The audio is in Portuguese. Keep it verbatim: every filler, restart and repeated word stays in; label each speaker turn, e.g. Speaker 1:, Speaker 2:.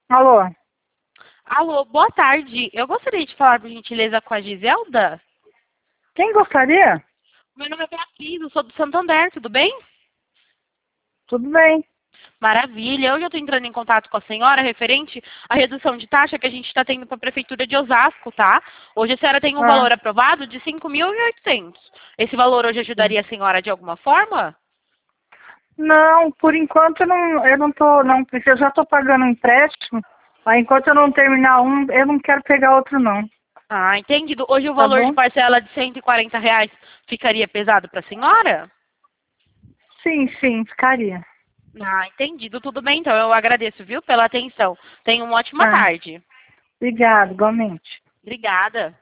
Speaker 1: Alô?
Speaker 2: Alô, boa tarde. Eu gostaria de falar, por gentileza, com a Giselda.
Speaker 1: Quem gostaria?
Speaker 2: Meu nome é Beatriz, eu sou do Santander, tudo bem?
Speaker 1: Tudo bem.
Speaker 2: Maravilha. Hoje eu estou entrando em contato com a senhora referente à redução de taxa que a gente está tendo para a Prefeitura de Osasco, tá? Hoje a senhora tem um
Speaker 1: Ah,
Speaker 2: valor aprovado de cinco mil e oitocentos. Esse valor hoje
Speaker 1: sim.
Speaker 2: ajudaria a senhora de alguma forma?
Speaker 1: Não, por enquanto eu não, eu não tô, não, porque eu já tô pagando um empréstimo. Aí enquanto eu não terminar um, eu não quero pegar outro não.
Speaker 2: Ah, entendido. Hoje o
Speaker 1: Tá
Speaker 2: valor de
Speaker 1: bom?
Speaker 2: parcela de cento e quarenta reais ficaria pesado para a senhora?
Speaker 1: Sim, sim, ficaria.
Speaker 2: Ah, entendido. Tudo bem, então. Eu agradeço, viu, pela atenção. Tenha uma ótima
Speaker 1: Tá.
Speaker 2: tarde.
Speaker 1: Obrigado, igualmente.
Speaker 2: Obrigada.